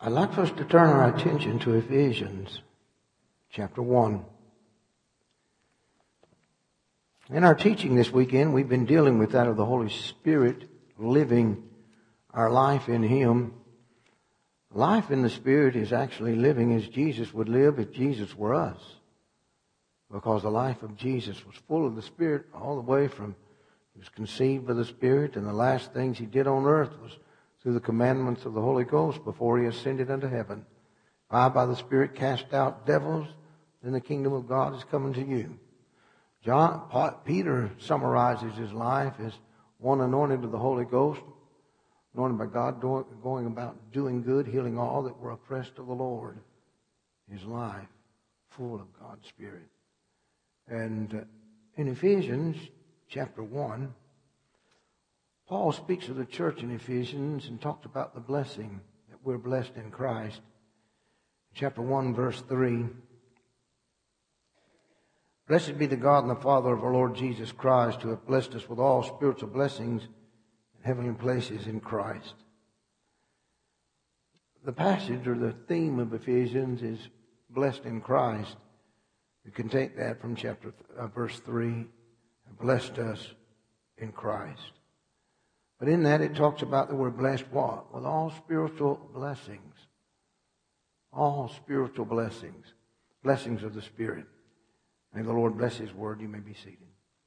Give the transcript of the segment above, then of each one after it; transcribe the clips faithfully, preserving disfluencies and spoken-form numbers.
I'd like for us to turn our attention to Ephesians chapter one. In our teaching this weekend, we've been dealing with that of the Holy Spirit, living our life in Him. Life in the Spirit is actually living as Jesus would live if Jesus were us. Because the life of Jesus was full of the Spirit all the way from He was conceived by the Spirit, and the last things He did on earth was through the commandments of the Holy Ghost before He ascended unto heaven. If I by the Spirit cast out devils, then the kingdom of God is coming to you. John, Peter summarizes his life as one anointed of the Holy Ghost, anointed by God, going about doing good, healing all that were oppressed of the Lord. His life full of God's Spirit. And uh, in Ephesians chapter one, Paul speaks of the church in Ephesians and talks about the blessing that we're blessed in Christ. Chapter one, verse three. Blessed be the God and the Father of our Lord Jesus Christ, who hath blessed us with all spiritual blessings in heavenly places in Christ. The passage or the theme of Ephesians is blessed in Christ. You can take that from chapter uh, verse three, blessed us in Christ. But in that it talks about that we're blessed what? With all spiritual blessings. All spiritual blessings. Blessings of the Spirit. May the Lord bless His word. You may be seated.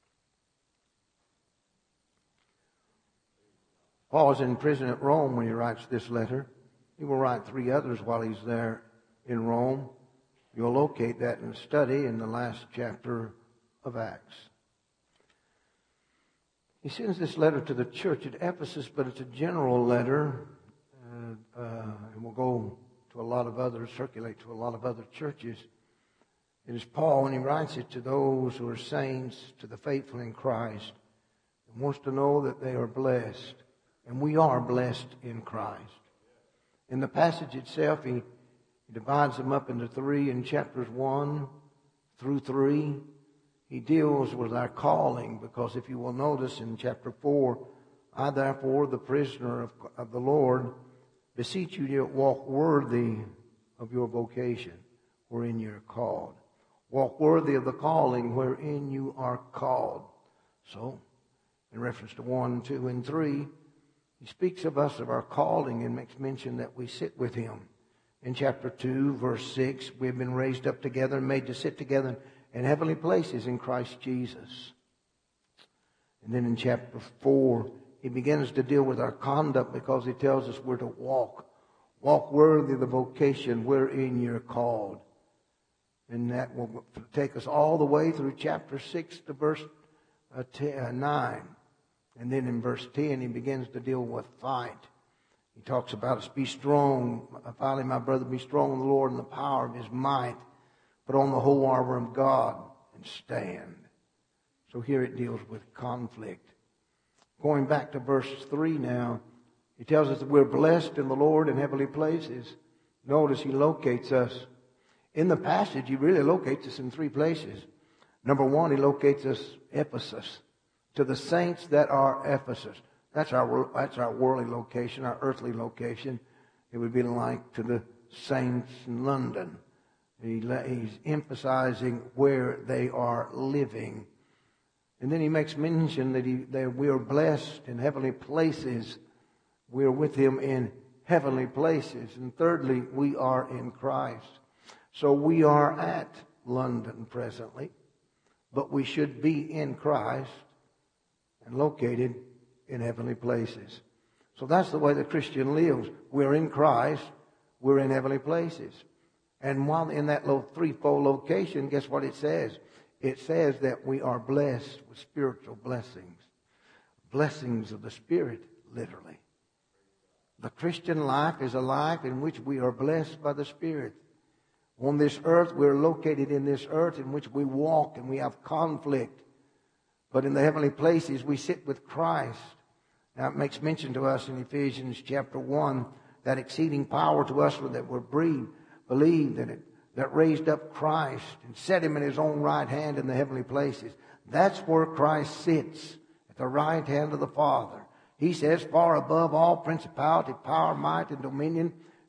Paul is in prison at Rome when he writes this letter. He will write three others while he's there in Rome. You'll locate that in the study in the last chapter of Acts. He sends this letter to the church at Ephesus, but it's a general letter. Uh, uh, and will go to a lot of others, circulate to a lot of other churches. It is Paul, and he writes it to those who are saints, to the faithful in Christ, and wants to know that they are blessed. And we are blessed in Christ. In the passage itself, he, he divides them up into three in chapters one through three. He deals with our calling, because if you will notice in chapter four, I therefore, the prisoner of, of the Lord, beseech you to walk worthy of your vocation, wherein you are called. Walk worthy of the calling wherein you are called. So, in reference to one, two, and three, he speaks of us, of our calling, and makes mention that we sit with Him. In chapter two, verse six, we have been raised up together and made to sit together in heavenly places in Christ Jesus. And then in chapter four, he begins to deal with our conduct, because he tells us we're to walk. Walk worthy of the vocation wherein you're called. And that will take us all the way through chapter six to verse uh, ten, uh, nine. And then in verse ten, he begins to deal with fight. He talks about us, be strong. Finally, my brother, be strong in the Lord and the power of His might. Put on the whole armor of God and stand. So here it deals with conflict. Going back to verse three now, he tells us that we're blessed in the Lord in heavenly places. Notice he locates us. In the passage, he really locates us in three places. Number one, he locates us Ephesus, to the saints that are Ephesus. That's our that's our worldly location, our earthly location. It would be like to the saints in London. He, he's emphasizing where they are living. And then he makes mention that, he, that we are blessed in heavenly places. We are with Him in heavenly places. And thirdly, we are in Christ. So we are at London presently, but we should be in Christ and located in heavenly places. So that's the way the Christian lives. We're in Christ, we're in heavenly places. And while in that little threefold location, guess what it says? It says that we are blessed with spiritual blessings. Blessings of the Spirit, literally. The Christian life is a life in which we are blessed by the Spirit. On this earth, we're located in this earth in which we walk and we have conflict. But in the heavenly places, we sit with Christ. Now, it makes mention to us in Ephesians chapter one, that exceeding power to us that were breathed, believed that it, that raised up Christ and set Him in His own right hand in the heavenly places. That's where Christ sits, at the right hand of the Father. He says, far above all principality, power, might, and dominion,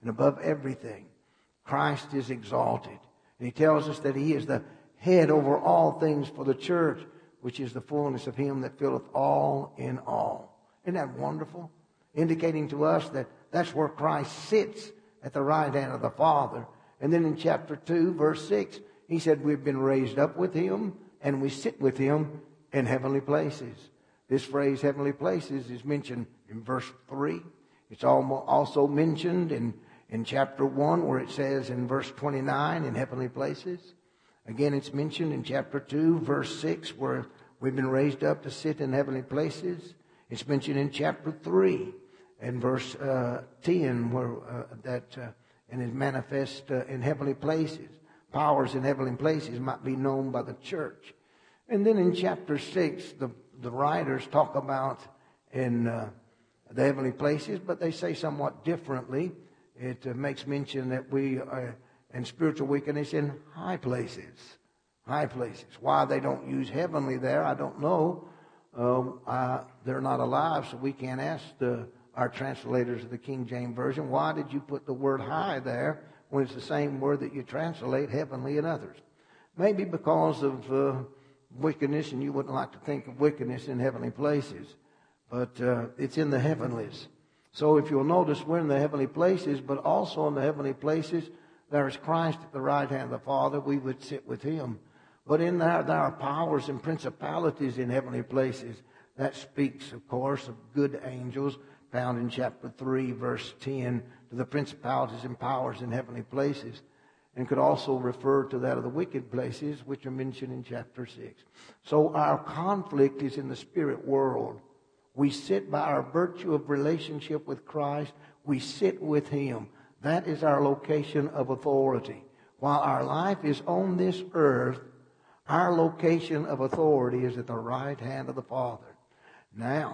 and above everything, Christ is exalted. And he tells us that he is the head over all things for the church, which is the fullness of him that filleth all in all. Isn't that wonderful? Indicating to us that that's where Christ sits, at the right hand of the Father. And then in chapter two, verse six, he said we've been raised up with him and we sit with him in heavenly places. This phrase, heavenly places, is mentioned in verse three. It's also mentioned in, in chapter one, where it says in verse twenty-nine, in heavenly places. Again, it's mentioned in chapter two, verse six, where we've been raised up to sit in heavenly places. It's mentioned in chapter three, in verse uh, ten, where uh, that uh, and is manifest uh, in heavenly places. Powers in heavenly places might be known by the church. And then in chapter six, the, the writers talk about in uh, the heavenly places, but they say somewhat differently. It uh, makes mention that we are in spiritual wickedness in high places. High places. Why they don't use heavenly there, I don't know. Uh, I, they're not alive, so we can't ask the, our translators of the King James Version, why did you put the word high there when it's the same word that you translate heavenly in others? Maybe because of uh, wickedness, and you wouldn't like to think of wickedness in heavenly places, but uh, it's in the heavenlies. So if you'll notice, we're in the heavenly places, but also in the heavenly places, there is Christ at the right hand of the Father. We would sit with him. But in there, there are powers and principalities in heavenly places. That speaks, of course, of good angels, found in chapter three, verse ten, to the principalities and powers in heavenly places. And could also refer to that of the wicked places, which are mentioned in chapter six. So our conflict is in the spirit world. We sit by our virtue of relationship with Christ. We sit with him. That is our location of authority. While our life is on this earth, our location of authority is at the right hand of the Father. Now,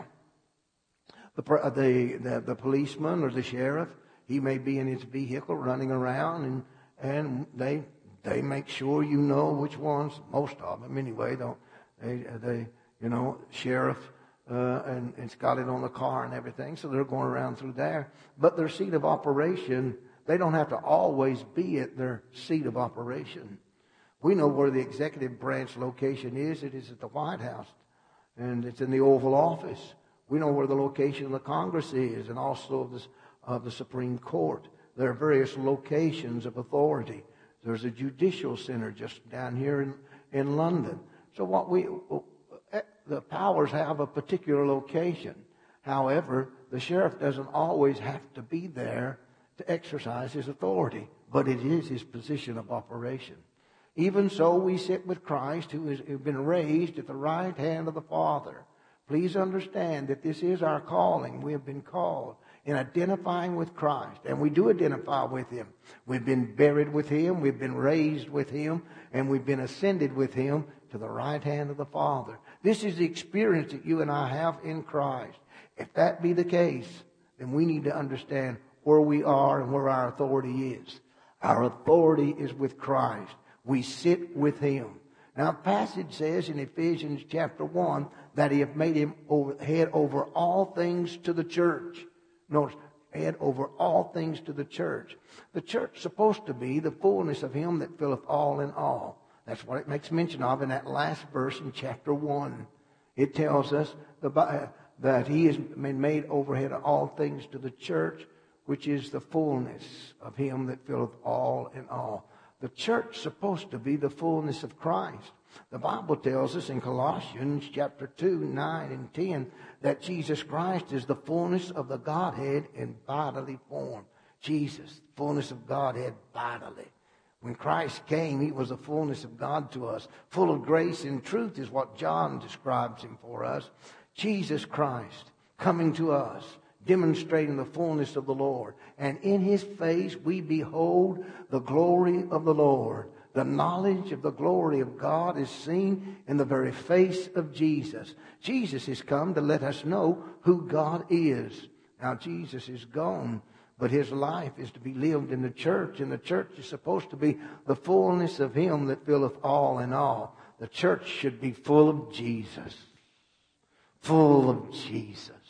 the, the, the, the policeman or the sheriff, he may be in his vehicle running around, and, and they they make sure you know which ones, most of them anyway, don't they, they you know, sheriff, uh, and it's got it on the car and everything, so they're going around through there. But their seat of operation, they don't have to always be at their seat of operation. We know where the executive branch location is. It is at the White House, and it's in the Oval Office. We know where the location of the Congress is, and also of the, of the Supreme Court. There are various locations of authority. There's a judicial center just down here in, in London. So what we, the powers have a particular location. However, the sheriff doesn't always have to be there to exercise his authority, but it is his position of operation. Even so, we sit with Christ, who has been raised at the right hand of the Father. Please understand that this is our calling. We have been called in identifying with Christ, and we do identify with him. We've been buried with him, we've been raised with him, and we've been ascended with him to the right hand of the Father. This is the experience that you and I have in Christ. If that be the case, then we need to understand where we are and where our authority is. Our authority is with Christ. We sit with him. Now, the passage says in Ephesians chapter one that he hath made him over, head over all things to the church. Notice, head over all things to the church. The church is supposed to be the fullness of him that filleth all in all. That's what it makes mention of in that last verse in chapter one. It tells us that he has been made overhead of all things to the church, which is the fullness of him that filleth all in all. The church is supposed to be the fullness of Christ. The Bible tells us in Colossians chapter two, nine and ten that Jesus Christ is the fullness of the Godhead in bodily form. Jesus, fullness of Godhead bodily. When Christ came, he was the fullness of God to us. Full of grace and truth is what John describes him for us. Jesus Christ coming to us, demonstrating the fullness of the Lord. And in his face we behold the glory of the Lord. The knowledge of the glory of God is seen in the very face of Jesus. Jesus has come to let us know who God is. Now Jesus is gone, but his life is to be lived in the church. And the church is supposed to be the fullness of him that filleth all in all. The church should be full of Jesus. Full of Jesus.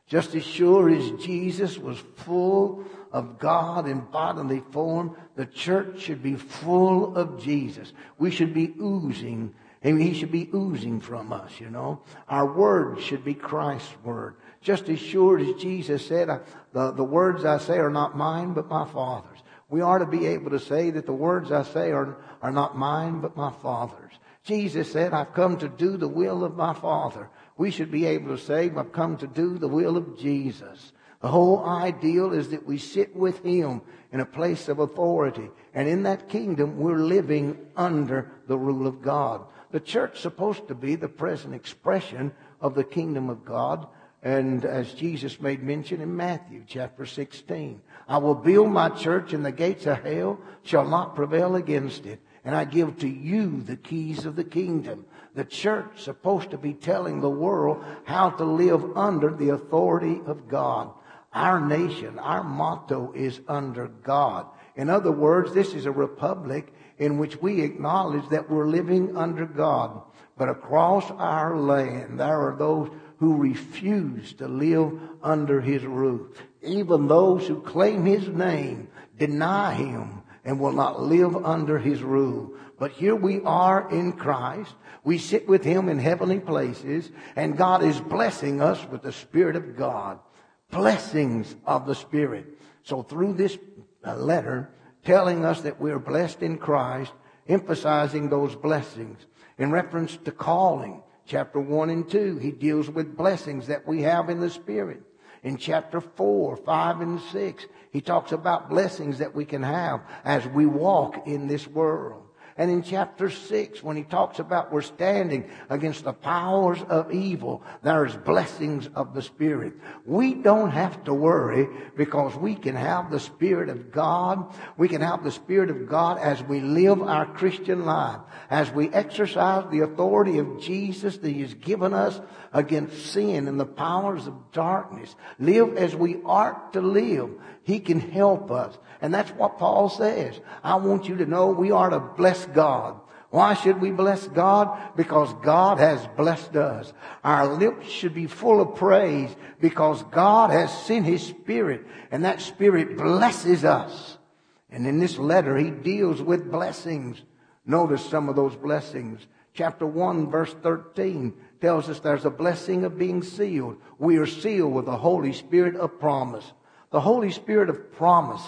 Just as sure as Jesus was full of God in bodily form, the church should be full of Jesus. We should be oozing, and He should be oozing from us, you know. Our words should be Christ's word. Just as sure as Jesus said, the, the words I say are not mine, but my Father's. We are to be able to say that the words I say are, are not mine, but my Father's. Jesus said, I've come to do the will of my Father. We should be able to say, I've come to do the will of Jesus. The whole ideal is that we sit with Him in a place of authority. And in that kingdom, we're living under the rule of God. The church is supposed to be the present expression of the kingdom of God. And as Jesus made mention in Matthew chapter sixteen, I will build my church and the gates of hell shall not prevail against it. And I give to you the keys of the kingdom. The church is supposed to be telling the world how to live under the authority of God. Our nation, our motto is under God. In other words, this is a republic in which we acknowledge that we're living under God. But across our land, there are those who refuse to live under His roof. Even those who claim His name deny Him and will not live under His rule. But here we are in Christ. We sit with Him in heavenly places, and God is blessing us with the Spirit of God. Blessings of the Spirit. So through this letter, telling us that we're blessed in Christ, emphasizing those blessings. In reference to calling, chapter one and two, he deals with blessings that we have in the Spirit. In chapter four, five, and six, he talks about blessings that we can have as we walk in this world. And in chapter six, when he talks about we're standing against the powers of evil, there's blessings of the Spirit. We don't have to worry because we can have the Spirit of God. We can have the Spirit of God as we live our Christian life, as we exercise the authority of Jesus that He has given us against sin and the powers of darkness. Live as we ought to live. He can help us. And that's what Paul says. I want you to know we are to bless God. Why should we bless God? Because God has blessed us. Our lips should be full of praise because God has sent His Spirit, and that Spirit blesses us. And in this letter, he deals with blessings. Notice some of those blessings. Chapter one, verse thirteen tells us there's a blessing of being sealed. We are sealed with the Holy Spirit of promise. The Holy Spirit of promise.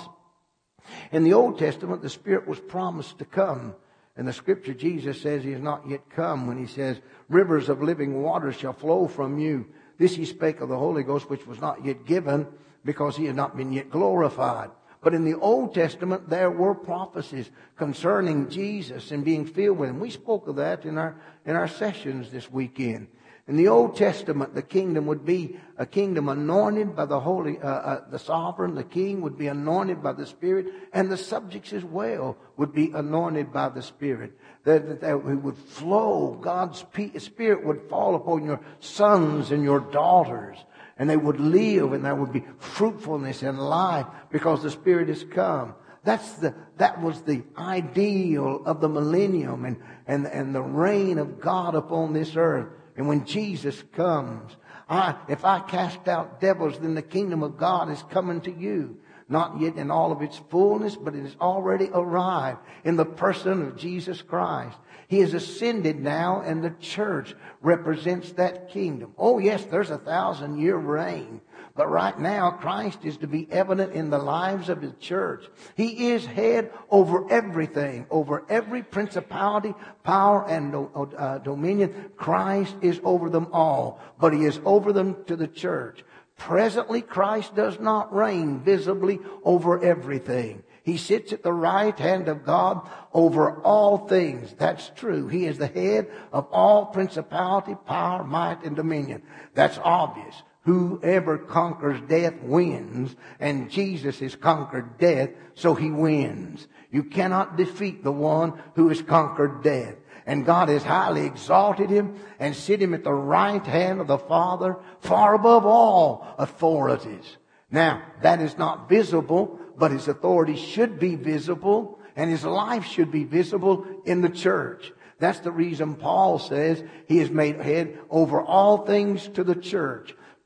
In the Old Testament, the Spirit was promised to come. In the Scripture, Jesus says He has not yet come when He says, rivers of living water shall flow from you. This He spake of the Holy Ghost, which was not yet given because He had not been yet glorified. But in the Old Testament, there were prophecies concerning Jesus and being filled with Him. We spoke of that in our, in our sessions this weekend. In the Old Testament, the kingdom would be a kingdom anointed by the Holy, uh, uh, the sovereign. The king would be anointed by the Spirit, and the subjects as well would be anointed by the Spirit. That, that, that it would flow. God's Spirit would fall upon your sons and your daughters, and they would live, and there would be fruitfulness in life because the Spirit has come. That's the, that was the ideal of the millennium and, and, and the reign of God upon this earth. And when Jesus comes, I, if I cast out devils, then the kingdom of God is coming to you. Not yet in all of its fullness, but it has already arrived in the person of Jesus Christ. He has ascended now, and the church represents that kingdom. Oh yes, there's a thousand year reign. But right now, Christ is to be evident in the lives of His church. He is head over everything, over every principality, power, and uh, dominion. Christ is over them all, but He is over them to the church. Presently, Christ does not reign visibly over everything. He sits at the right hand of God over all things. That's true. He is the head of all principality, power, might, and dominion. That's obvious. Whoever conquers death wins, and Jesus has conquered death, so He wins. You cannot defeat the one who has conquered death. And God has highly exalted Him and set Him at the right hand of the Father, far above all authorities. Now, that is not visible, but His authority should be visible, and His life should be visible in the church. That's the reason Paul says He is made head over all things to the church.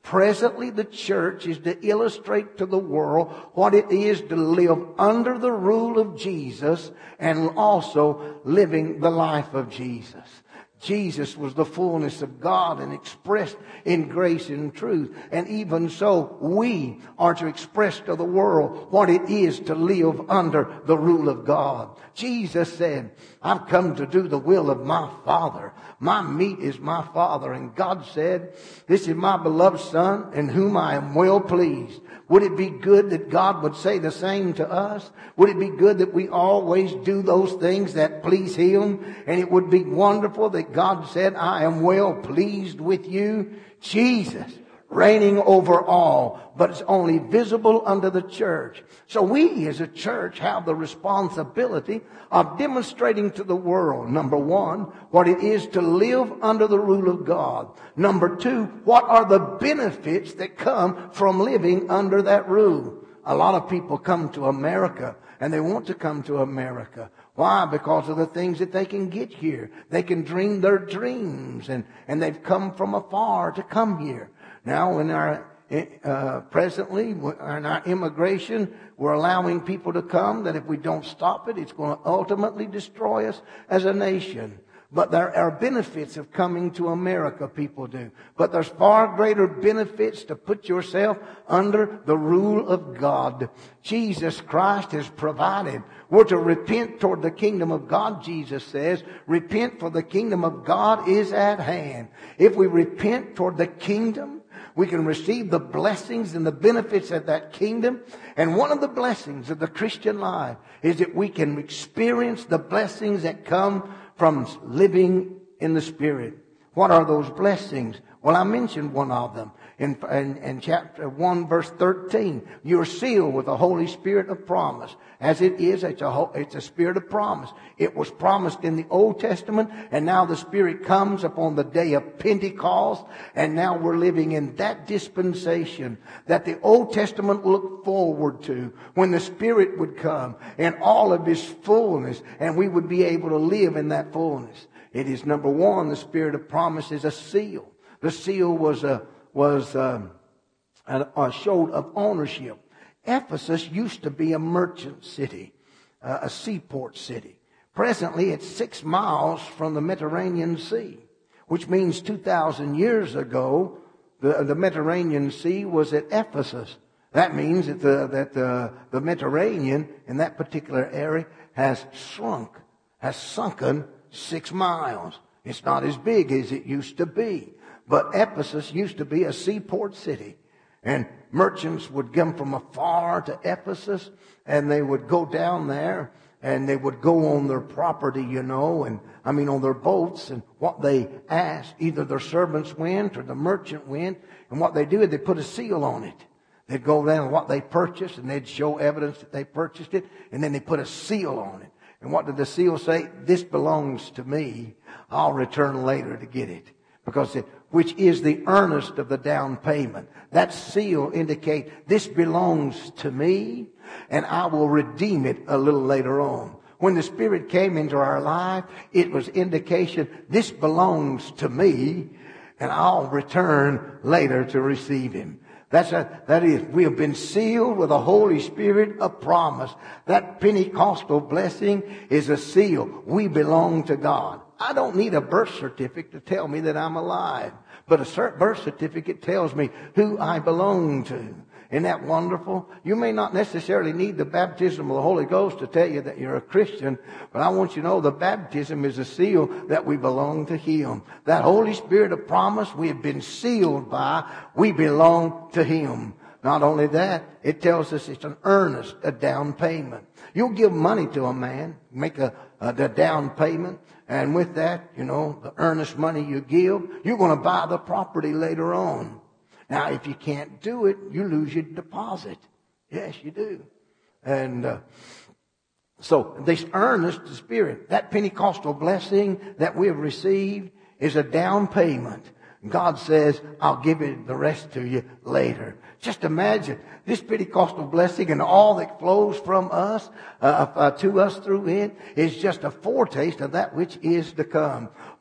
Presently, the church is to illustrate to the world what it is to live under the rule of Jesus and also living the life of Jesus. Jesus was the fullness of God and expressed in grace and truth. And even so, we are to express to the world what it is to live under the rule of God. Jesus said, I've come to do the will of my Father. My meat is my Father. And God said, this is my beloved Son in whom I am well pleased. Would it be good that God would say the same to us? Would it be good that we always do those things that please Him? And it would be wonderful that God said, I am well pleased with you. Jesus reigning over all, but it's only visible under the church. So we as a church have the responsibility of demonstrating to the world, number one, what it is to live under the rule of God. Number two, what are the benefits that come from living under that rule? A lot of people come to America, and they want to come to America. Why? Because of the things that they can get here. They can dream their dreams, and, and they've come from afar to come here. Now, in our uh, presently in our immigration, we're allowing people to come that if we don't stop it, it's going to ultimately destroy us as a nation. But there are benefits of coming to America, people do. But there's far greater benefits to put yourself under the rule of God. Jesus Christ has provided. We're to repent toward the kingdom of God, Jesus says. Repent, for the kingdom of God is at hand. If we repent toward the kingdom, we can receive the blessings and the benefits of that kingdom. And one of the blessings of the Christian life is that we can experience the blessings that come from living in the Spirit. What are those blessings? Well, I mentioned one of them in, in, in chapter one, verse thirteen. You're sealed with the Holy Spirit of promise. As it is, it's a, it's a spirit of promise. It was promised in the Old Testament, and now the Spirit comes upon the day of Pentecost, and now we're living in that dispensation that the Old Testament looked forward to, when the Spirit would come in all of His fullness, and we would be able to live in that fullness. It is, number one, the Spirit of promise is a seal. The seal was a was a, a, a show of ownership. Ephesus used to be a merchant city, uh, a seaport city. Presently, it's six miles from the Mediterranean Sea, which means two thousand years ago, the, the Mediterranean Sea was at Ephesus. That means that the that the, the Mediterranean in that particular area has shrunk, has sunken six miles. It's not as big as it used to be. But Ephesus used to be a seaport city. And merchants would come from afar to Ephesus, and they would go down there, and they would go on their property, you know, and I mean on their boats, and what they asked, either their servants went or the merchant went, and what they do is they put a seal on it. They'd go down and what they purchased, and they'd show evidence that they purchased it, and then they put a seal on it. And what did the seal say? This belongs to me. I'll return later to get it. Because it, which is the earnest of the down payment. That seal indicates this belongs to me, and I will redeem it a little later on. When the Spirit came into our life, it was indication this belongs to me, and I'll return later to receive Him. That's a, that is, we have been sealed with the Holy Spirit of promise. That Pentecostal blessing is a seal. We belong to God. I don't need a birth certificate to tell me that I'm alive. But a birth certificate tells me who I belong to. Isn't that wonderful? You may not necessarily need the baptism of the Holy Ghost to tell you that you're a Christian, but I want you to know the baptism is a seal that we belong to Him. That Holy Spirit of promise we have been sealed by, we belong to Him. Not only that, it tells us it's an earnest, a down payment. You'll give money to a man, make a, a, a down payment, and with that, you know, the earnest money you give, you're going to buy the property later on. Now, if you can't do it, you lose your deposit. Yes, you do. And uh, so this earnest spirit, that Pentecostal blessing that we have received is a down payment. God says, I'll give it the rest to you later. Just imagine this Pentecostal blessing and all that flows from us, uh, uh, to us through it, is just a foretaste of that which is to come.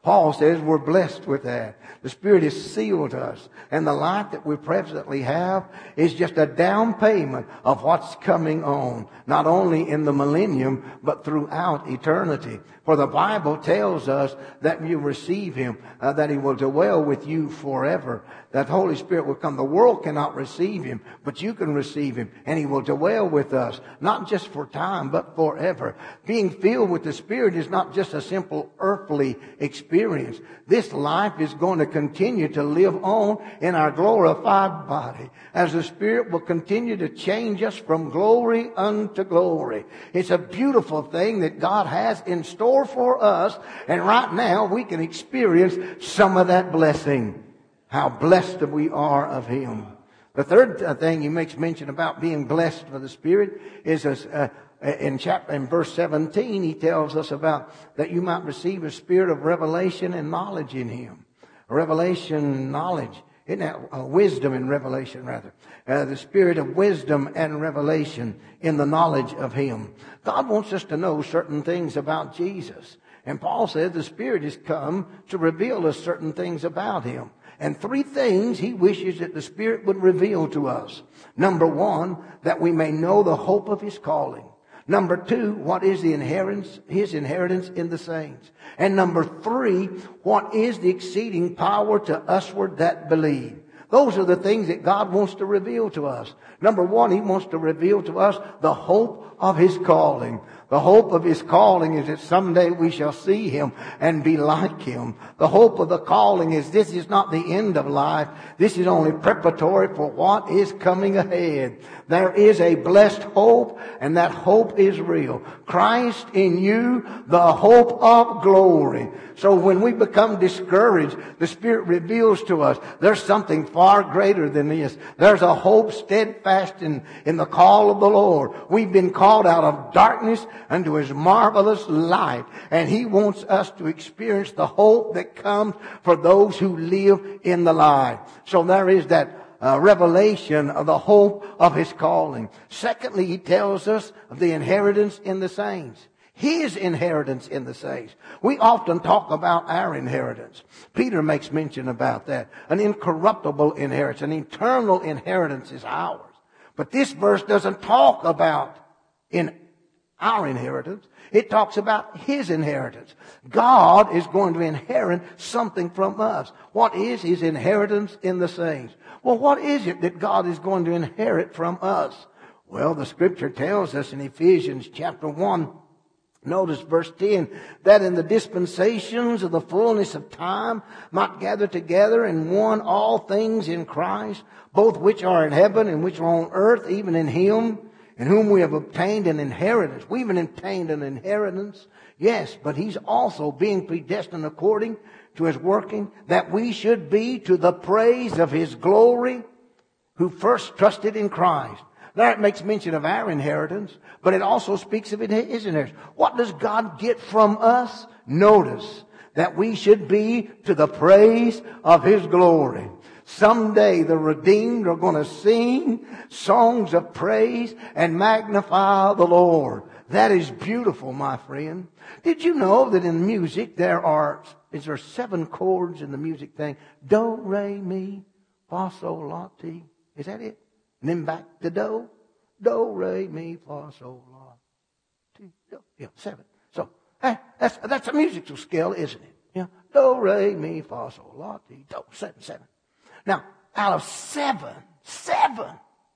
Paul says we're blessed with that. The Spirit is sealed to us. And the life that we presently have is just a down payment of what's coming on. Not only in the millennium, but throughout eternity. For the Bible tells us that you receive Him, uh, that He will dwell with you forever. That Holy Spirit will come. The world cannot receive Him, but you can receive Him. And He will dwell with us, not just for time, but forever. Being filled with the Spirit is not just a simple earthly experience. This life is going to continue to live on in our glorified body, as the Spirit will continue to change us from glory unto glory. It's a beautiful thing that God has in store for us, and right now we can experience some of that blessing. How blessed we are of Him. The third thing He makes mention about being blessed by the Spirit is uh, in chapter in verse seventeen. He tells us about that you might receive a spirit of revelation and knowledge in Him. Revelation, knowledge. Isn't that uh, wisdom and revelation, rather? Uh, the spirit of wisdom and revelation in the knowledge of Him. God wants us to know certain things about Jesus. And Paul said the Spirit has come to reveal us certain things about Him. And three things He wishes that the Spirit would reveal to us. Number one, that we may know the hope of His calling. Number two, what is the inheritance, His inheritance in the saints. And number three, what is the exceeding power to usward that believe. Those are the things that God wants to reveal to us. Number one, He wants to reveal to us the hope of His calling. The hope of His calling is that someday we shall see Him and be like Him. The hope of the calling is this is not the end of life. This is only preparatory for what is coming ahead. There is a blessed hope, and that hope is real. Christ in you, the hope of glory. So when we become discouraged, the Spirit reveals to us there's something far greater than this. There's a hope steadfast in, in the call of the Lord. We've been called out of darkness unto His marvelous light. And He wants us to experience the hope that comes for those who live in the light. So there is that uh, revelation of the hope of His calling. Secondly, He tells us of the inheritance in the saints. His inheritance in the saints. We often talk about our inheritance. Peter makes mention about that. An incorruptible inheritance, an eternal inheritance is ours. But this verse doesn't talk about in our inheritance. It talks about His inheritance. God is going to inherit something from us. What is His inheritance in the saints? Well, what is it that God is going to inherit from us? Well, the Scripture tells us in Ephesians chapter one, notice verse ten, that in the dispensations of the fullness of time might gather together in one all things in Christ, both which are in heaven and which are on earth, even in Him, in whom we have obtained an inheritance. We even obtained an inheritance, yes, but He's also being predestined according to His working, that we should be to the praise of His glory, who first trusted in Christ. There it makes mention of our inheritance, but it also speaks of His inheritance. What does God get from us? Notice that we should be to the praise of His glory. Someday the redeemed are going to sing songs of praise and magnify the Lord. That is beautiful, my friend. Did you know that in music there are, is there seven chords in the music thing? Do, re, mi, fa, sol, la, ti. Is that it? And then back to do. Do, re, mi, fa, sol, la, ti, do. Yeah, seven. So, hey, that's, that's a musical scale, isn't it? Yeah. Do, re, mi, fa, sol, la, ti, do. Seven, seven. Now, out of seven, seven,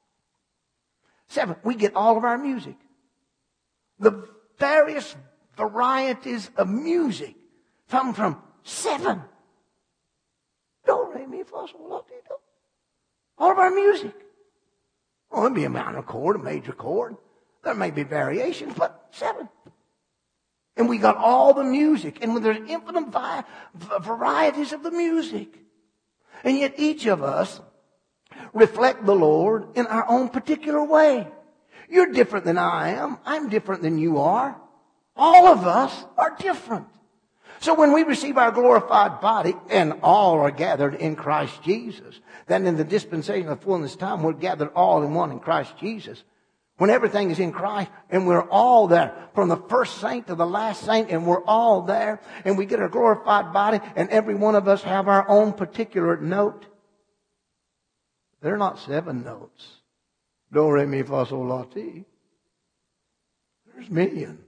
seven, we get all of our music. The various varieties of music come from seven. Do, re, mi, fa, sol, la, ti, do. All of our music. Well, it'll be a minor chord, a major chord. There may be variations, but seven. And we got all the music. And there's infinite vi- varieties of the music. And yet each of us reflect the Lord in our own particular way. You're different than I am. I'm different than you are. All of us are different. So when we receive our glorified body, and all are gathered in Christ Jesus, then in the dispensation of fullness of time, we're gathered all in one in Christ Jesus. When everything is in Christ and we're all there, from the first saint to the last saint, and we're all there, and we get a glorified body, and every one of us have our own particular note. They're not seven notes. Do, re, mi, fa, sol, la, ti. There's millions.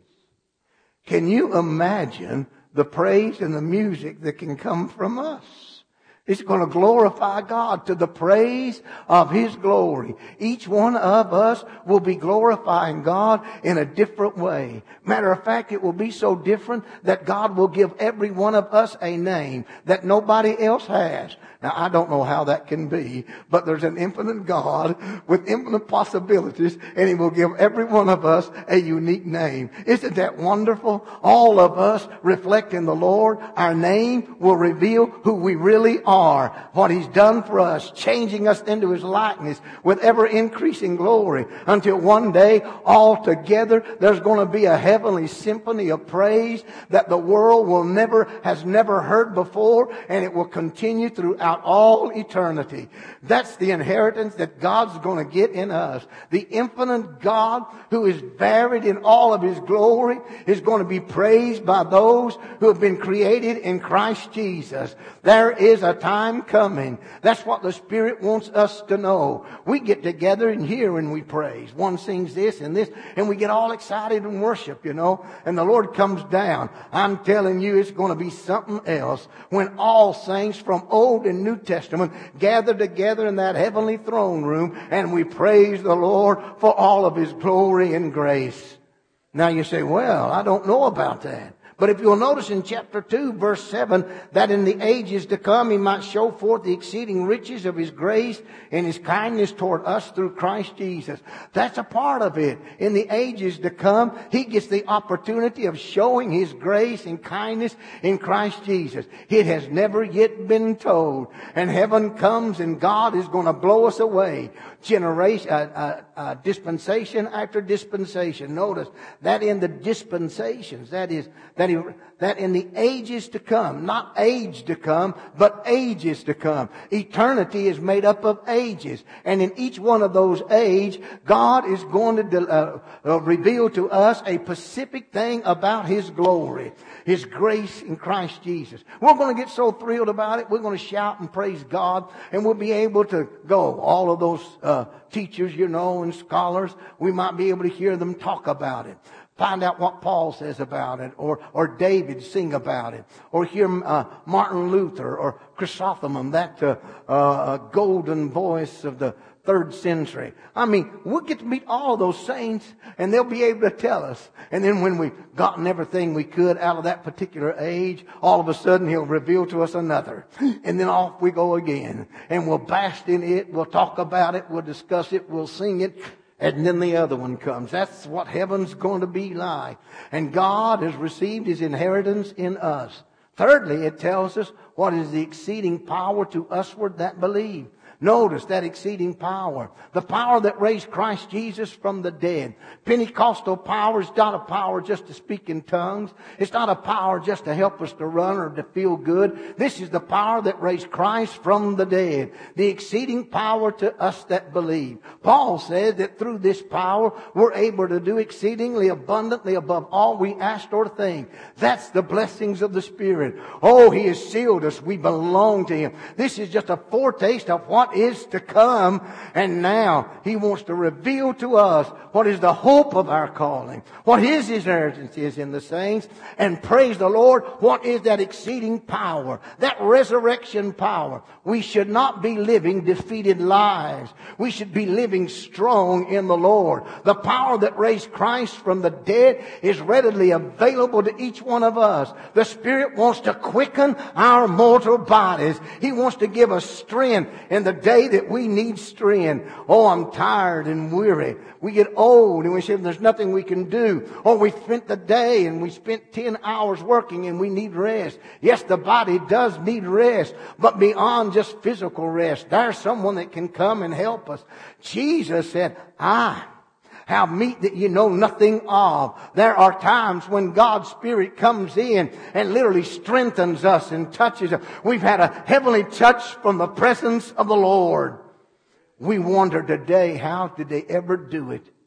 Can you imagine the praise and the music that can come from us? It's going to glorify God to the praise of His glory. Each one of us will be glorifying God in a different way. Matter of fact, it will be so different that God will give every one of us a name that nobody else has. Now, I don't know how that can be, but there's an infinite God with infinite possibilities, and He will give every one of us a unique name. Isn't that wonderful? All of us reflecting the Lord. Our name will reveal who we really are, what He's done for us, changing us into His likeness with ever-increasing glory, until one day, all together, there's going to be a heavenly symphony of praise that the world will never, has never heard before, and it will continue throughout all eternity. That's the inheritance that God's going to get in us. The infinite God, who is varied in all of His glory, is going to be praised by those who have been created in Christ Jesus. There is a time coming. That's what the Spirit wants us to know. We get together and hear and we praise. One sings this and this, and we get all excited and worship, you know, and the Lord comes down. I'm telling you, it's going to be something else when all saints from Old and New Testament gather together in that heavenly throne room, and we praise the Lord for all of His glory and grace. Now you say, well, I don't know about that. But if you'll notice in chapter two, verse seven, that in the ages to come He might show forth the exceeding riches of His grace and His kindness toward us through Christ Jesus. That's a part of it. In the ages to come, He gets the opportunity of showing His grace and kindness in Christ Jesus. It has never yet been told. And heaven comes and God is going to blow us away. Generation, uh, uh, uh, dispensation after dispensation. Notice that in the dispensations, that is, that, he, that in the ages to come, not age to come, but ages to come. Eternity is made up of ages. And in each one of those ages, God is going to de- uh, uh, reveal to us a specific thing about His glory, His grace in Christ Jesus. We're going to get so thrilled about it. We're going to shout and praise God, and we'll be able to go. All of those uh, teachers, you know, and scholars, we might be able to hear them talk about it. Find out what Paul says about it, or or David sing about it, or hear uh, Martin Luther or Chrysostom, that uh, uh, golden voice of the third century. I mean, we'll get to meet all those saints, and they'll be able to tell us. And then when we've gotten everything we could out of that particular age, all of a sudden He'll reveal to us another. And then off we go again. And we'll bask in it, we'll talk about it, we'll discuss it, we'll sing it. And then the other one comes. That's what heaven's going to be like. And God has received His inheritance in us. Thirdly, it tells us what is the exceeding power to usward that believe. Notice that exceeding power. The power that raised Christ Jesus from the dead. Pentecostal power is not a power just to speak in tongues. It's not a power just to help us to run or to feel good. This is the power that raised Christ from the dead. The exceeding power to us that believe. Paul says that through this power, we're able to do exceedingly abundantly above all we asked or think. That's the blessings of the Spirit. Oh, He has sealed us. We belong to Him. This is just a foretaste of what is to come, and now He wants to reveal to us what is the hope of our calling, what His inheritance is in the saints, and praise the Lord, what is that exceeding power, that resurrection power. We should not be living defeated lives. We should be living strong in the Lord. The power that raised Christ from the dead is readily available to each one of us. The Spirit wants to quicken our mortal bodies. He wants to give us strength in the day that we need strength. Oh, I'm tired and weary. We get old and we say there's nothing we can do. Oh, we spent the day and we spent ten hours working and we need rest. Yes, the body does need rest, but beyond just physical rest, there's someone that can come and help us. Jesus said, I have meat that you know nothing of. There are times when God's Spirit comes in and literally strengthens us and touches us. We've had a heavenly touch from the presence of the Lord. We wonder today, how did they ever do it?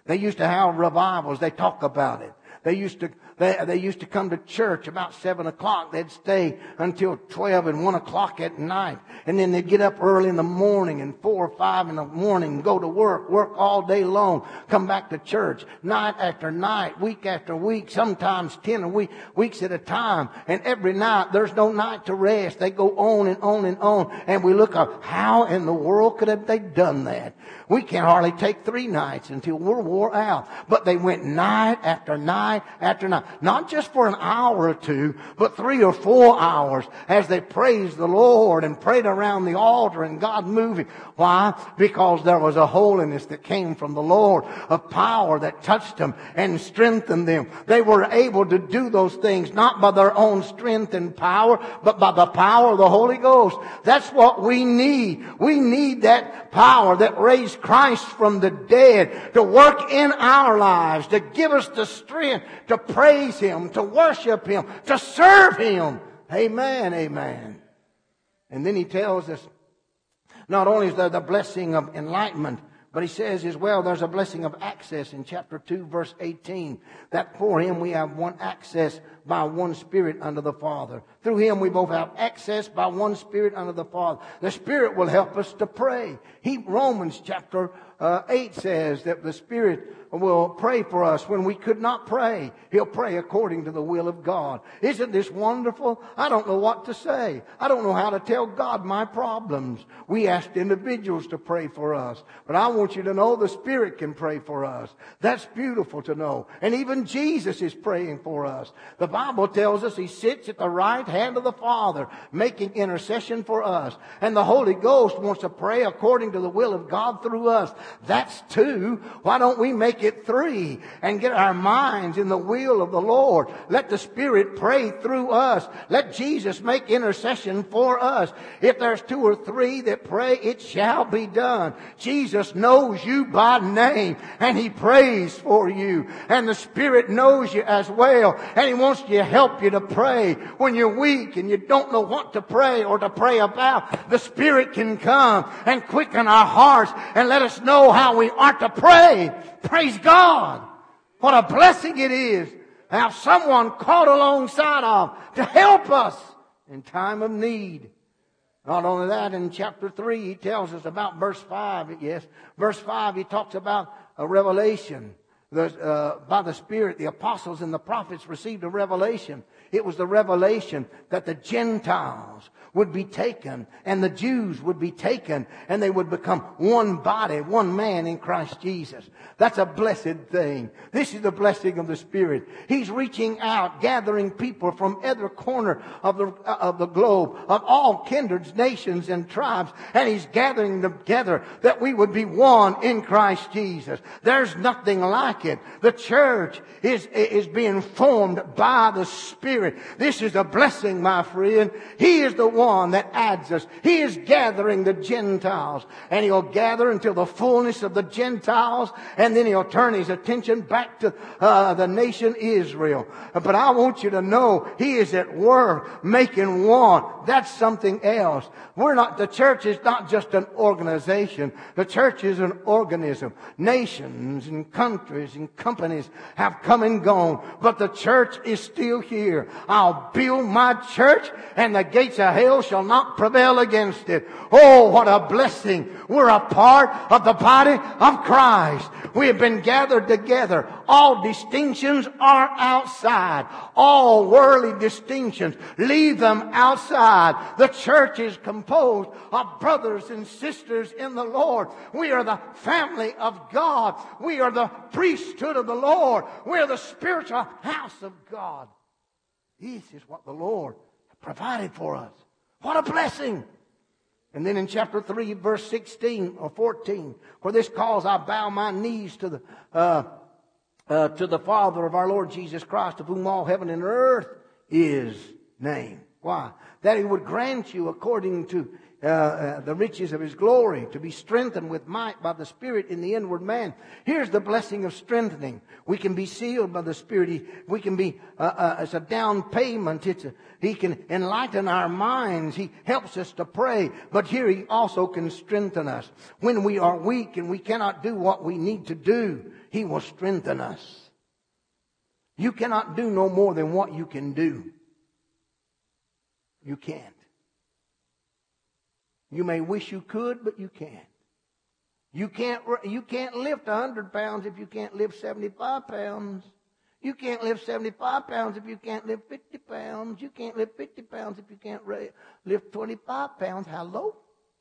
They used to have revivals. They talk about it. They used to they, they used to come to church about seven o'clock. They'd stay until twelve and one o'clock at night. And then they'd get up early in the morning and four or five in the morning, go to work, work all day long, come back to church night after night, week after week, sometimes ten a week, weeks at a time. And every night, there's no night to rest. They go on and on and on. And we look up, how in the world could have they done that? We can hardly take three nights until we're wore out. But they went night after night after night. Not just for an hour or two, but three or four hours as they praised the Lord and prayed around the altar and God moving. Why? Because there was a holiness that came from the Lord, a power that touched them and strengthened them. They were able to do those things not by their own strength and power, but by the power of the Holy Ghost. That's what we need. We need that power that raised Christ from the dead to work in our lives, to give us the strength to praise Him, to worship Him, to serve Him. Amen, amen. And then He tells us, not only is there the blessing of enlightenment, but He says as well there's a blessing of access in chapter two, verse eighteen. That for Him we have one access by one Spirit unto the Father. Through Him we both have access by one Spirit unto the Father. The Spirit will help us to pray. He, Romans chapter uh, eight says that the Spirit will pray for us when we could not pray. He'll pray according to the will of God. Isn't this wonderful? I don't know what to say. I don't know how to tell God my problems. We asked individuals to pray for us. But I want you to know the Spirit can pray for us. That's beautiful to know. And even Jesus is praying for us. The Bible tells us He sits at the right hand of the Father, making intercession for us. And the Holy Ghost wants to pray according to the will of God through us. That's two. Why don't we make it three and get our minds in the will of the Lord? Let the Spirit pray through us. Let Jesus make intercession for us. If there's two or three that pray, it shall be done. Jesus knows you by name and He prays for you. And the Spirit knows you as well. And He wants to help you to pray. When you're weak and you don't know what to pray or to pray about, the Spirit can come and quicken our hearts and let us know how we are to pray. Praise God. What a blessing it is to have someone called alongside of to help us in time of need. Not only that, in chapter three, He tells us about verse five. Yes, verse five, He talks about a revelation. The, uh, by the Spirit, the apostles and the prophets received a revelation. It was the revelation that the Gentiles would be taken and the Jews would be taken and they would become one body, one man in Christ Jesus. That's a blessed thing. This is the blessing of the Spirit. He's reaching out, gathering people from every corner of the, of the globe, of all kindreds, nations, and tribes. And He's gathering them together that we would be one in Christ Jesus. There's nothing like it. The church is, is being formed by the Spirit. This is a blessing, my friend. He is the one that adds us. He is gathering the Gentiles. And He'll gather until the fullness of the Gentiles. And then He'll turn His attention back to uh, the nation Israel. But I want you to know He is at work making one. That's something else. We're not, the church is not just an organization. The church is an organism. Nations and countries and companies have come and gone. But the church is still here. I'll build my church and the gates of hell shall not prevail against it. Oh, what a blessing. We're a part of the body of Christ. We have been gathered together. All distinctions are outside. All worldly distinctions, leave them outside. The church is composed of brothers and sisters in the Lord. We are the family of God. We are the priesthood of the Lord. We are the spiritual house of God. This is what the Lord provided for us. What a blessing. And then in chapter three, verse sixteen or fourteen, for this cause I bow my knees to the uh, uh, to the Father of our Lord Jesus Christ, of whom all heaven and earth is named. Why? That He would grant you according to uh, uh, the riches of His glory, to be strengthened with might by the Spirit in the inward man. Here's the blessing of strengthening. We can be sealed by the Spirit. He, we can be, uh, uh, it's a down payment. It's a, He can enlighten our minds. He helps us to pray. But here He also can strengthen us. When we are weak and we cannot do what we need to do, He will strengthen us. You cannot do no more than what you can do. You can't. You may wish you could, but you can't. You can't, you can't lift one hundred pounds if you can't lift seventy-five pounds. You can't lift seventy-five pounds if you can't lift fifty pounds. You can't lift fifty pounds if you can't lift twenty-five pounds. Hello?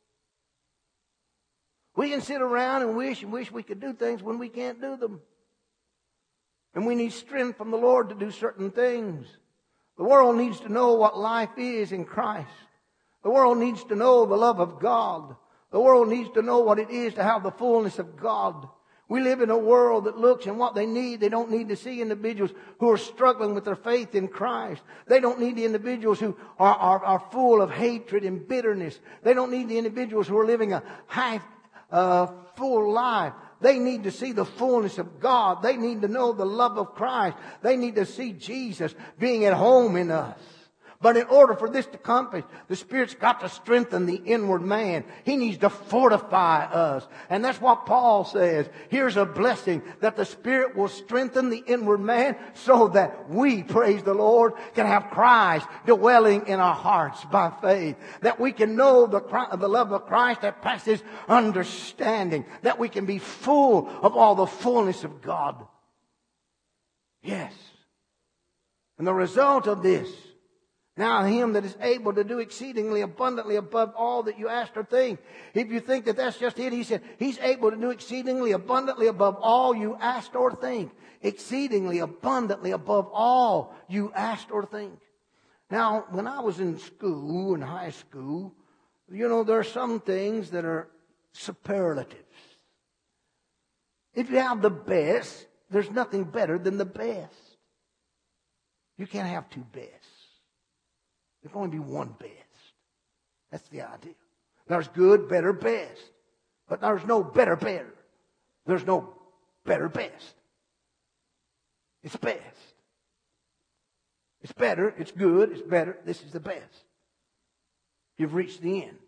We can sit around and wish and wish we could do things when we can't do them. And we need strength from the Lord to do certain things. The world needs to know what life is in Christ. The world needs to know the love of God. The world needs to know what it is to have the fullness of God. We live in a world that looks and what they need. They don't need to see individuals who are struggling with their faith in Christ. They don't need the individuals who are, are, are full of hatred and bitterness. They don't need the individuals who are living a half, uh, full life. They need to see the fullness of God. They need to know the love of Christ. They need to see Jesus being at home in us. But in order for this to accomplish, the Spirit's got to strengthen the inward man. He needs to fortify us. And that's what Paul says. Here's a blessing that the Spirit will strengthen the inward man so that we, praise the Lord, can have Christ dwelling in our hearts by faith. That we can know the, the love of Christ that passes understanding. That we can be full of all the fullness of God. Yes. And the result of this, now Him that is able to do exceedingly abundantly above all that you ask or think. If you think that that's just it, He said, He's able to do exceedingly abundantly above all you asked or think. Exceedingly abundantly above all you asked or think. Now, when I was in school, in high school, you know, there are some things that are superlatives. If you have the best, there's nothing better than the best. You can't have two bests. There can only be one best. That's the idea. There's good, better, best. But there's no better, better. There's no better, best. It's best. It's better, it's good, it's better. This is the best. You've reached the end.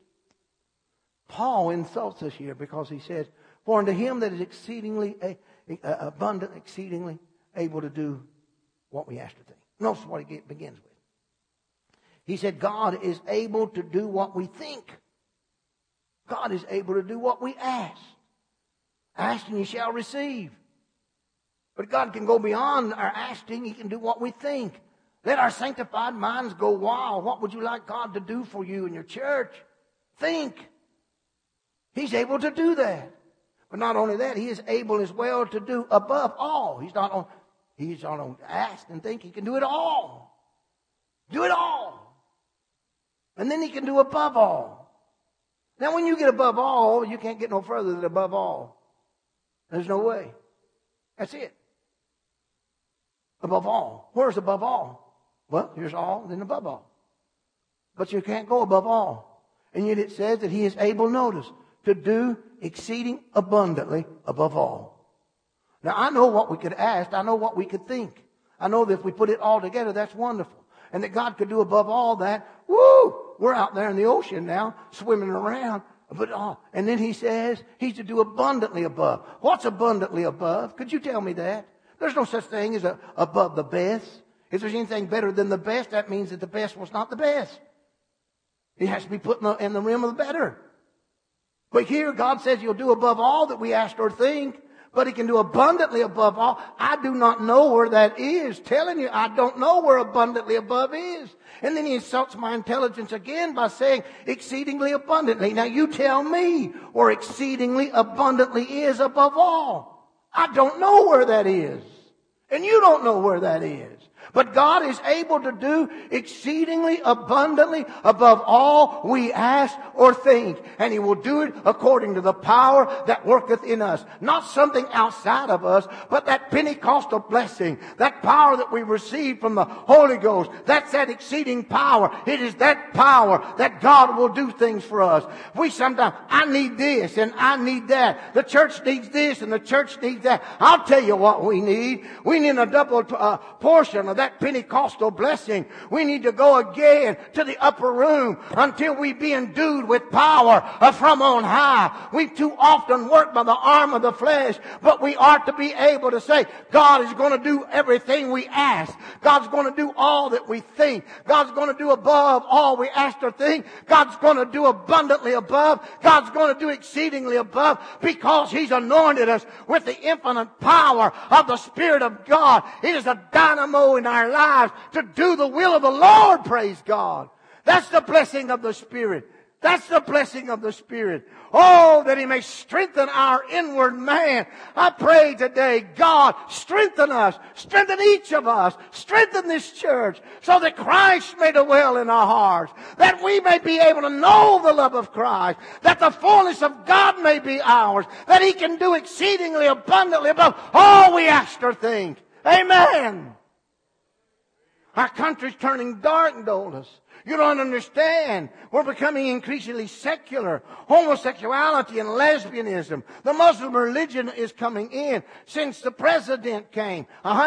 Paul insults us here because he says, for unto Him that is exceedingly uh, abundant, exceedingly able to do what we ask to think. Notice what he begins with. He said, God is able to do what we think. God is able to do what we ask. Ask and you shall receive. But God can go beyond our asking. He can do what we think. Let our sanctified minds go wild. What would you like God to do for you in your church? Think. He's able to do that. But not only that, He is able as well to do above all. He's not on, he's not on ask and think. He can do it all. Do it all. And then He can do above all. Now when you get above all, you can't get no further than above all. There's no way. That's it. Above all. Where's above all? Well, here's all, then above all. But you can't go above all. And yet it says that He is able, notice, to do exceeding abundantly above all. Now I know what we could ask. I know what we could think. I know that if we put it all together, that's wonderful. And that God could do above all that. Woo! We're out there in the ocean now, swimming around. But oh, and then He says He's to do abundantly above. What's abundantly above? Could you tell me that? There's no such thing as a, above the best. If there's anything better than the best, that means that the best was not the best. It has to be put in the, in the realm of the better. But here God says He'll do above all that we ask or think. But He can do abundantly above all. I do not know where that is. Telling you, I don't know where abundantly above is. And then He insults my intelligence again by saying exceedingly abundantly. Now you tell me where exceedingly abundantly is above all. I don't know where that is. And you don't know where that is. But God is able to do exceedingly abundantly above all we ask or think. And He will do it according to the power that worketh in us. Not something outside of us, but that Pentecostal blessing, that power that we receive from the Holy Ghost. That's that exceeding power. It is that power that God will do things for us. We sometimes, I need this and I need that. The church needs this and the church needs that. I'll tell you what we need. We need a double uh, portion of that Pentecostal blessing. We need to go again to the upper room until we be endued with power from on high. We too often work by the arm of the flesh, but we are to be able to say, God is going to do everything we ask. God's going to do all that we think. God's going to do above all we ask or think. God's going to do abundantly above. God's going to do exceedingly above, because He's anointed us with the infinite power of the Spirit of God. It is a dynamo in our lives to do the will of the Lord, praise God. That's the blessing of the Spirit. That's the blessing of the Spirit. Oh, that He may strengthen our inward man. I pray today, God, strengthen us. Strengthen each of us. Strengthen this church so that Christ may dwell in our hearts. That we may be able to know the love of Christ. That the fullness of God may be ours. That He can do exceedingly abundantly above all we ask or think. Amen. Our country's turning dark, Douglas. You don't understand. We're becoming increasingly secular. Homosexuality and lesbianism. The Muslim religion is coming in. Since the president came,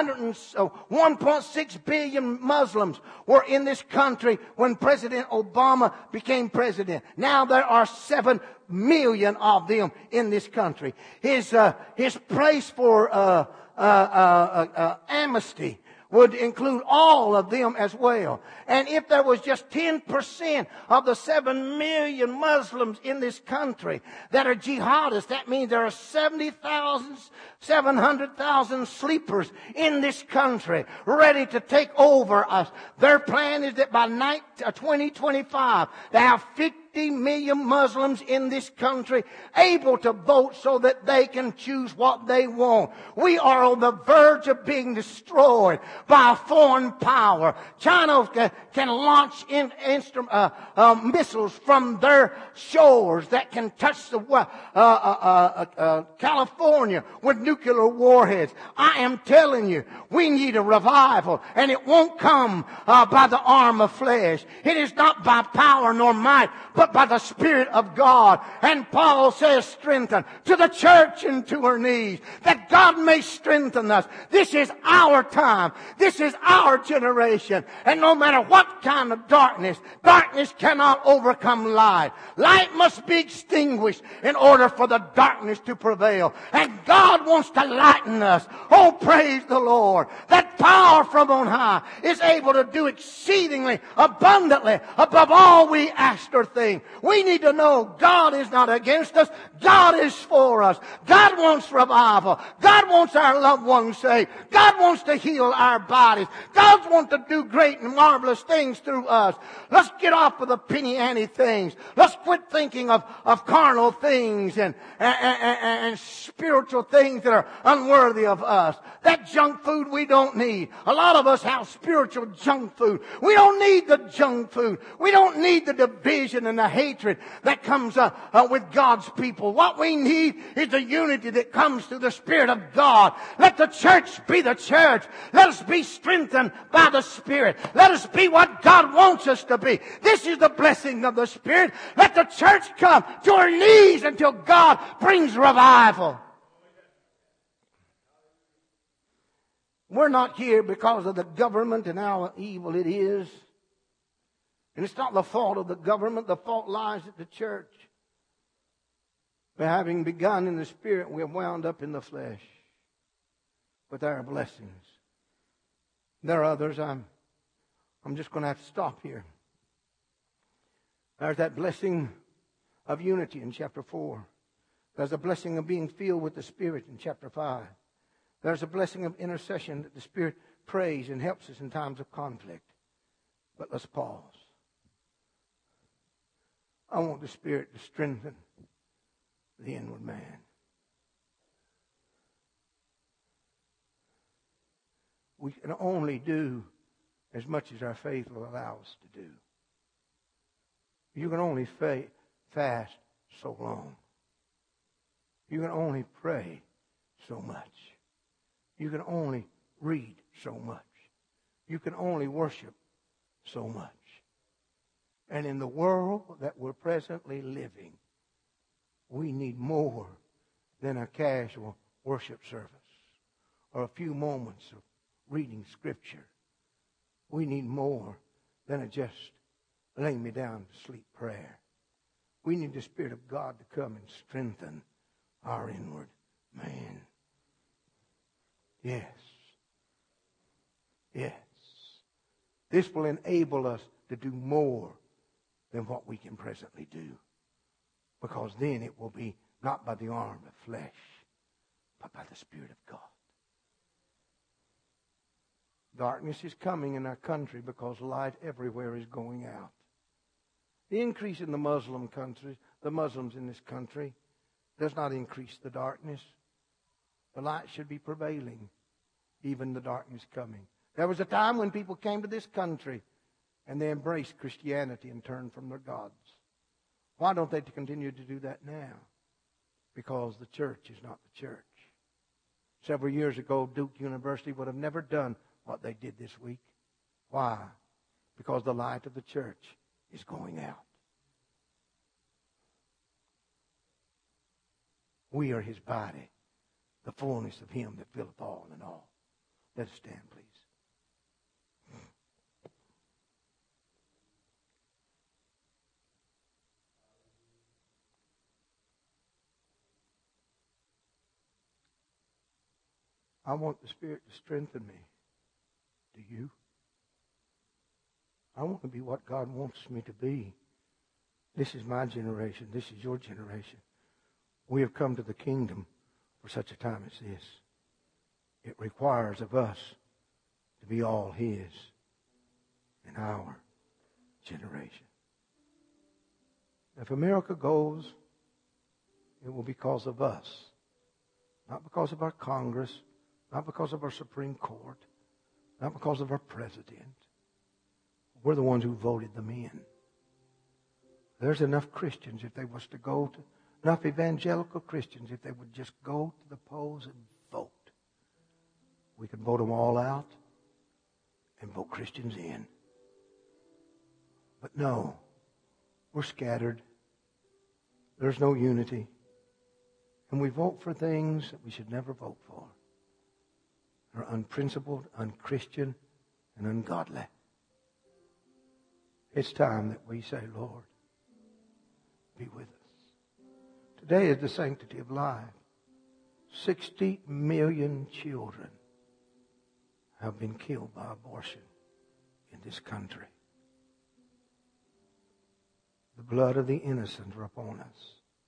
one point six billion Muslims were in this country when President Obama became president. Now there are seven million of them in this country. His, uh, his place for uh, uh, uh, uh, amnesty would include all of them as well. And if there was just ten percent of the seven million Muslims in this country that are jihadists, that means there are seventy thousand, seven hundred thousand sleepers in this country ready to take over us. Their plan is that by twenty twenty-five, they have fifty million Muslims in this country able to vote so that they can choose what they want. We are on the verge of being destroyed by a foreign power. China can, can launch in, instru- uh, uh, missiles from their shores that can touch the uh, uh, uh, uh, California with nuclear warheads. I am telling you, we need a revival, and it won't come uh, by the arm of flesh. It is not by power nor might, but by the Spirit of God. And Paul says, strengthen to the church and to her knees, that God may strengthen us. This is our time. This is our generation. And no matter what kind of darkness, darkness cannot overcome light. Light must be extinguished in order for the darkness to prevail. And God wants to lighten us. Oh, praise the Lord. That power from on high is able to do exceedingly abundantly above all we ask or think. We need to know God is not against us. God is for us. God wants revival. God wants our loved ones saved. God wants to heal our bodies. God wants to do great and marvelous things through us. Let's get off of the penny ante things. Let's quit thinking of, of carnal things and, and, and, and spiritual things that are unworthy of us. That junk food we don't need. A lot of us have spiritual junk food. We don't need the junk food. We don't need the division and the hatred that comes uh, uh, with God's people. What we need is the unity that comes through the Spirit of God. Let the church be the church. Let us be strengthened by the Spirit. Let us be what God wants us to be. This is the blessing of the Spirit. Let the church come to her knees until God brings revival. We're not here because of the government and how evil it is. And it's not the fault of the government. The fault lies at the church. But having begun in the Spirit, we have wound up in the flesh with our blessings. There are others. I'm, I'm just going to have to stop here. There's that blessing of unity in chapter four. There's a blessing of being filled with the Spirit in chapter five. There's a blessing of intercession that the Spirit prays and helps us in times of conflict. But let's pause. I want the Spirit to strengthen the inward man. We can only do as much as our faith will allow us to do. You can only fa- fast so long. You can only pray so much. You can only read so much. You can only worship so much. And in the world that we're presently living, we need more than a casual worship service or a few moments of reading Scripture. We need more than a just lay me down to sleep prayer. We need the Spirit of God to come and strengthen our inward man. Yes. Yes. This will enable us to do more than what we can presently do. Because then it will be not by the arm of flesh, but by the Spirit of God. Darkness is coming in our country because light everywhere is going out. The increase in the Muslim countries, the Muslims in this country, does not increase the darkness. The light should be prevailing, even the darkness coming. There was a time when people came to this country and they embraced Christianity and turned from their gods. Why don't they continue to do that now? Because the church is not the church. Several years ago, Duke University would have never done what they did this week. Why? Because the light of the church is going out. We are His body, the fullness of Him that filleth all in all. Let us stand, please. I want the Spirit to strengthen me. Do you? I want to be what God wants me to be. This is my generation. This is your generation. We have come to the kingdom for such a time as this. It requires of us to be all His in our generation. If America goes, it will be because of us. Not because of our Congress, not because of our Supreme Court, not because of our president. We're the ones who voted them in. There's enough Christians if they was to go to, enough evangelical Christians if they would just go to the polls and vote. We could vote them all out and vote Christians in. But no, we're scattered. There's no unity. And we vote for things that we should never vote for. They're unprincipled, unchristian, and ungodly. It's time that we say, Lord, be with us. Today is the sanctity of life. Sixty million children have been killed by abortion in this country. The blood of the innocent are upon us.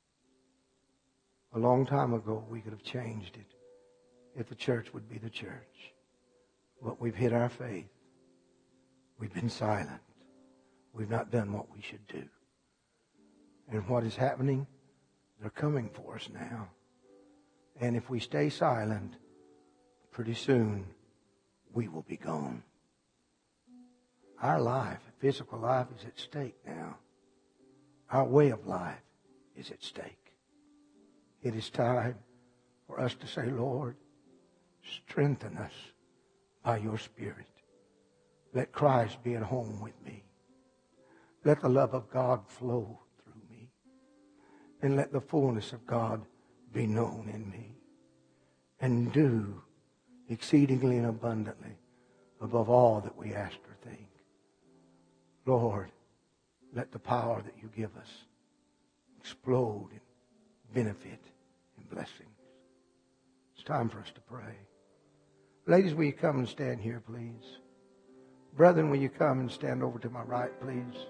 A long time ago, we could have changed it if the church would be the church. But we've hid our faith. We've been silent. We've not done what we should do. And what is happening? They're coming for us now. And if we stay silent, pretty soon we will be gone. Our life, physical life, is at stake now. Our way of life is at stake. It is time for us to say, Lord, strengthen us by your Spirit. Let Christ be at home with me. Let the love of God flow through me. And let the fullness of God be known in me. And do exceedingly and abundantly above all that we ask or think. Lord, let the power that you give us explode in benefit and blessings. It's time for us to pray. Ladies, will you come and stand here, please? Brethren, will you come and stand over to my right, please?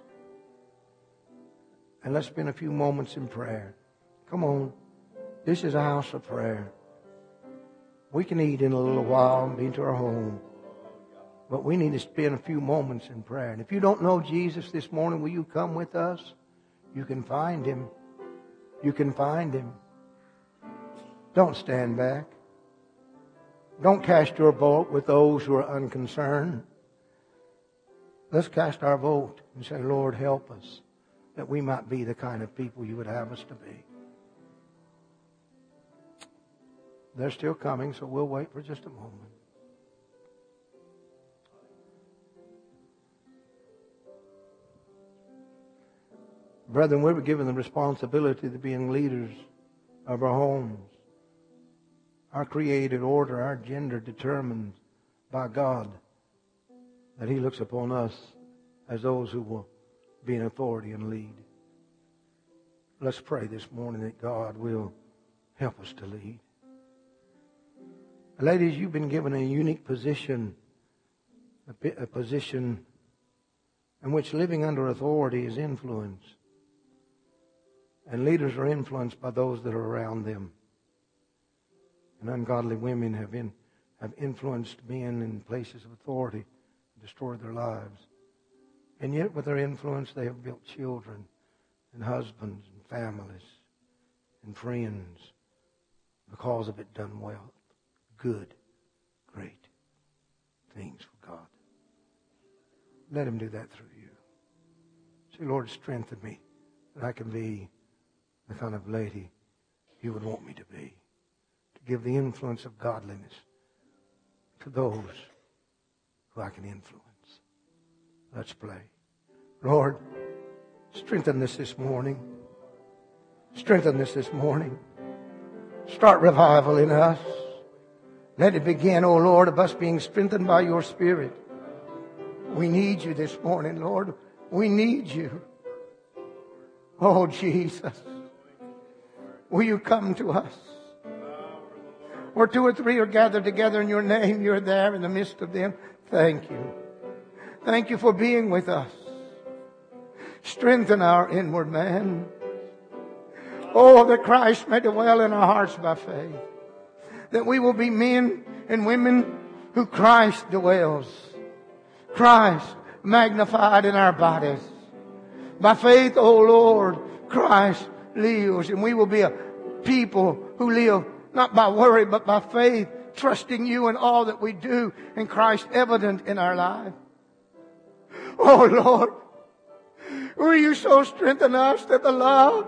And let's spend a few moments in prayer. Come on. This is a house of prayer. We can eat in a little while and be to our home. But we need to spend a few moments in prayer. And if you don't know Jesus this morning, will you come with us? You can find Him. You can find Him. Don't stand back. Don't cast your vote with those who are unconcerned. Let's cast our vote and say, Lord, help us that we might be the kind of people you would have us to be. They're still coming, so we'll wait for just a moment. Brethren, we were given the responsibility to being leaders of our homes. Our created order, our gender determined by God, that He looks upon us as those who will be in authority and lead. Let's pray this morning that God will help us to lead. Ladies, you've been given a unique position, a, a position in which living under authority is influence. And leaders are influenced by those that are around them. And ungodly women have, in, have influenced men in places of authority and destroyed their lives. And yet with their influence they have built children and husbands and families and friends because of it done well. Good, great things for God. Let Him do that through you. Say, Lord, strengthen me that I can be the kind of lady You would want me to be. To give the influence of godliness to those who I can influence. Let's pray. Lord, strengthen us this morning. Strengthen us this morning. Start revival in us. Let it begin, O Lord, of us being strengthened by Your Spirit. We need You this morning, Lord. We need You. Oh, Jesus. Will You come to us? Where two or three are gathered together in Your name, You're there in the midst of them. Thank You. Thank You for being with us. Strengthen our inward man. Oh, that Christ may dwell in our hearts by faith. That we will be men and women who Christ dwells. Christ magnified in our bodies. By faith, O Lord, Christ lives. And we will be a people who live not by worry, but by faith, trusting You in all that we do, and Christ evident in our life. Oh Lord, will You so strengthen us that the love,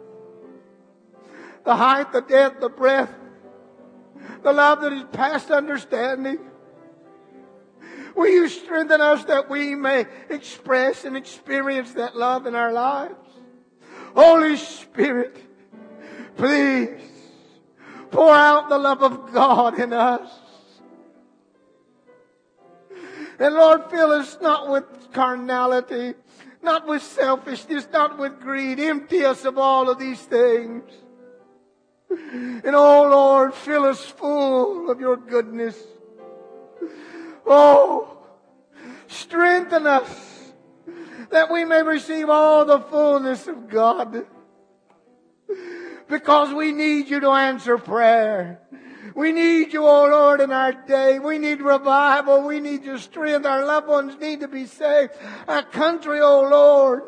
the height, the depth, the breadth, the love that is past understanding, will You strengthen us that we may express and experience that love in our lives? Holy Spirit, please pour out the love of God in us. And Lord, fill us not with carnality, not with selfishness, not with greed. Empty us of all of these things. And oh Lord, fill us full of Your goodness. Oh, strengthen us that we may receive all the fullness of God. Because we need You to answer prayer. We need You, oh Lord, in our day. We need revival. We need Your strength. Our loved ones need to be saved. Our country, oh Lord,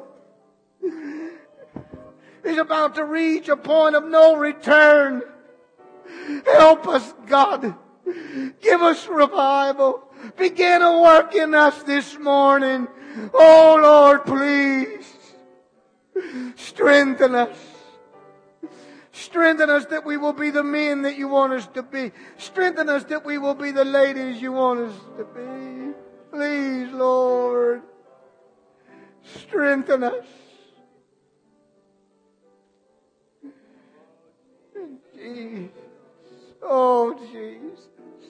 is about to reach a point of no return. Help us, God. Give us revival. Begin a work in us this morning. Oh Lord, please. Strengthen us. Strengthen us that we will be the men that You want us to be. Strengthen us that we will be the ladies You want us to be. Please, Lord. Strengthen us. Jesus. Oh, Jesus.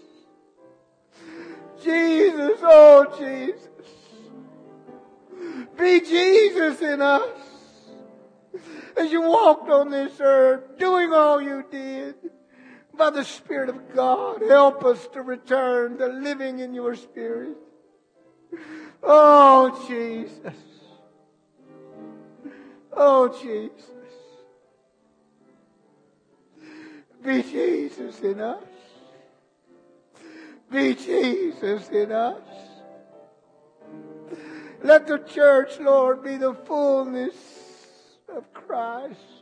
Jesus, oh, Jesus. Be Jesus in us. As You walked on this earth, doing all You did, by the Spirit of God, help us to return to living in Your Spirit. Oh, Jesus. Oh, Jesus. Be Jesus in us. Be Jesus in us. Let the church, Lord, be the fullness of Christ.